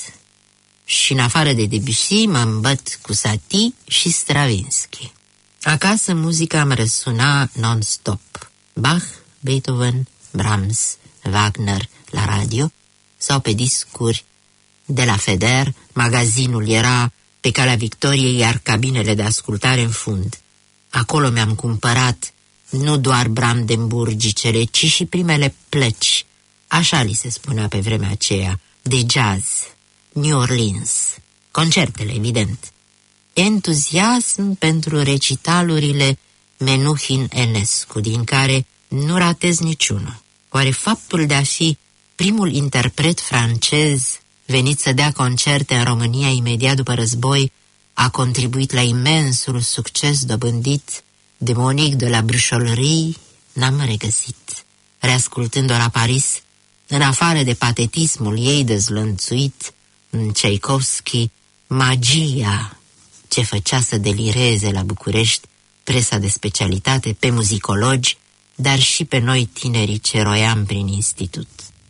și în afară de Debussy mă îmbăt cu Satie și Stravinsky. Acasă muzica îmi răsuna non-stop. Bach, Beethoven, Brahms, Wagner la radio sau pe discuri de la Feder. Magazinul era pe Calea Victoriei, iar cabinele de ascultare în fund. Acolo mi-am cumpărat nu doar brandenburgicele, ci și primele plăci, așa li se spunea pe vremea aceea, de jazz, New Orleans, concertele, evident. Entuziasm pentru recitalurile Menuhin Enescu, din care nu ratez niciunul. Oare faptul de a fi primul interpret francez venit să dea concerte în România imediat după război a contribuit la imensul succes dobândit de Monique de la Bruxollerie? N-am regăsit. Reascultând-o la Paris, în afară de patetismul ei dezlănțuit în Tchaikovsky, magia ce făcea să delireze la București presa de specialitate, pe muzicologi, dar și pe noi tinerii ce roiam prin institut.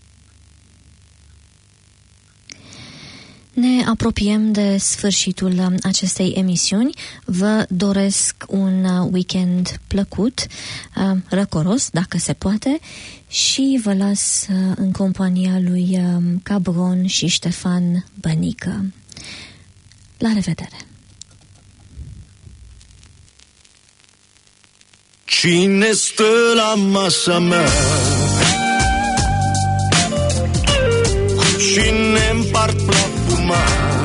Ne apropiem de sfârșitul acestei emisiuni. Vă doresc un weekend plăcut, răcoros, dacă se poate, și vă las în compania lui Cabron și Ștefan Bănică. La revedere! Cine stă la masa mea? Cu cine împart plapuma?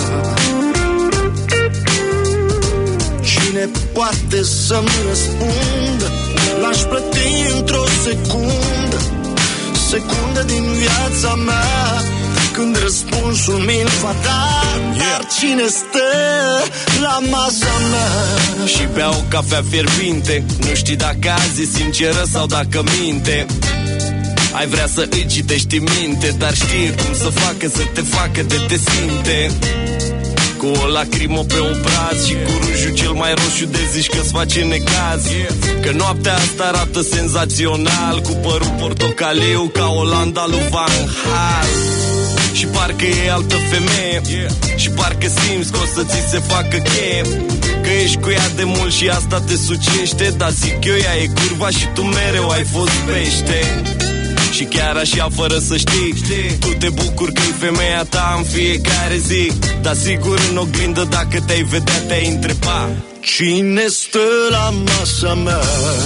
Cine poate să-mi răspundă? L-aș plăti într-o secundă, secundă din viața mea, când răspunsul mi-l va da. Dar cine stă la masa mea? Și bea o cafea fierbinte, nu știi dacă azi e sinceră sau dacă minte. Ai vrea să îi citești în minte, dar știe cum să facă să te facă de te simte. Cu o lacrimă pe obraz și cu rujul cel mai roșu de zici că-ți face necaz. Că noaptea asta arată senzațional, cu părul portocaliu ca Olanda lui Van Gaal. Și parcă e altă femeie, și parcă simți că o să ți se facă cheie, că ești cu ea de mult și asta te sucește. Dar zic eu, ea e curva și tu mereu ai fost pește. Și chiar așa, fără să știi, tu te bucuri că e femeia ta în fiecare zi. Dar sigur în oglindă dacă te-ai vedea te-ai întreba: cine stă la masa mea?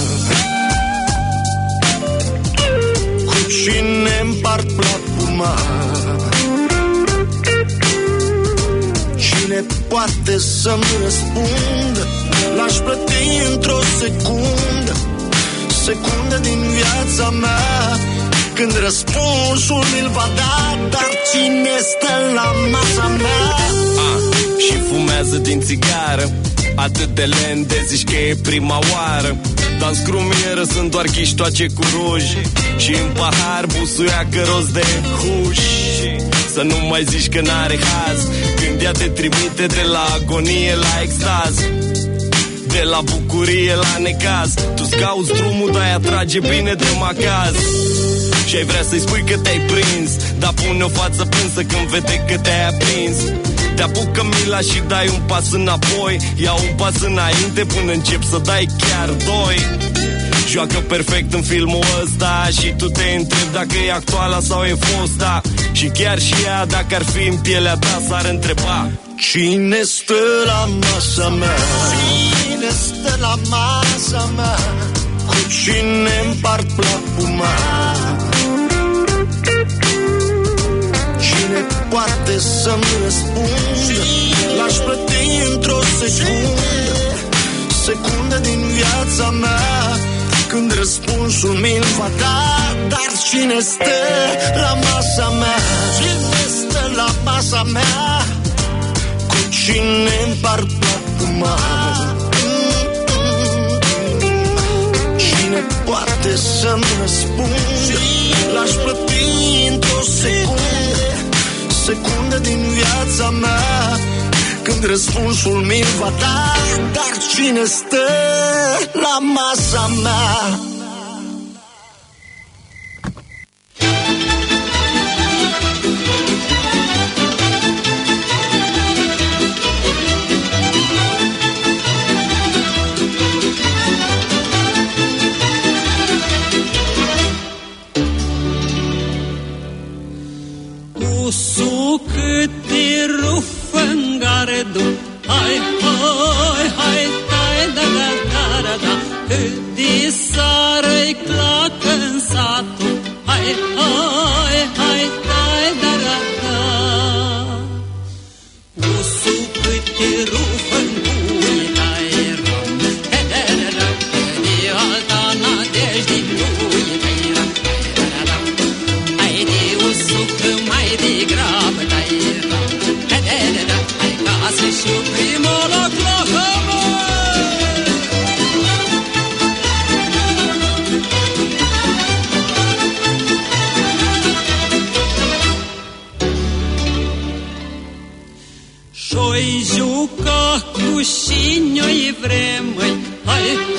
Cu cine împart plapuma? Cine poate să-mi răspundă? L-aș plăti într-o secundă, secundă din viața mea, când răspunsul mi-l va da. Dar cine stă la masa mea? Și fumează din țigară atât de lent de zici că e prima oară. Dar-n scrumieră sunt doar ghiștoace cu ruj și în pahar busuiacă rost de huș. Să nu mai zici că n-are haz când ea te trimite de la agonie la extaz, de la bucurie la necaz. Tu-ți cauți drumul, dar ea trage bine de macaz. Și ai vrea să-i spui că te-ai prins, dar pune o față plânsă când vede că te-ai aprins. Te apucă mila și dai un pas înapoi, ia un pas înainte până încep să dai chiar doi. Joacă perfect în filmul ăsta și tu te întrebi dacă e actuala sau e fosta. Și chiar și ea, dacă ar fi în pielea ta, s-ar întreba: cine stă la masa mea? Cine stă la masa mea? Cu cine împart plapuma? Cine poate să-mi răspundă? L-aș plăti într-o secundă, secundă din viața mea, când răspunsul mi-l va da. Dar cine stă la masa mea? Cine stă la masa mea? Cu cine împart plapuma? Cine poate să-mi răspundă? L-aș plăti într-o secundă, secundă din viața mea, când răspunsul mi-l va da. Dar cine stă la masa mea? Câte rufăngare duc, hai, hai, hai, hai, da, da, da, da, da. Cât de sară-i clacă în satul, hai, hai, hai, hai, da, da, da. Usu câte rufăngui, dai, ram, he, da, da, da, de alta nadejde lui, dai, ram, da, da, da. Hai de usu că mai degrabă, dai, ram, he, da, da, da. Hai ca să-și oprim o loc la hămă. Și-oi juca cu șini-oi vremăi, hai,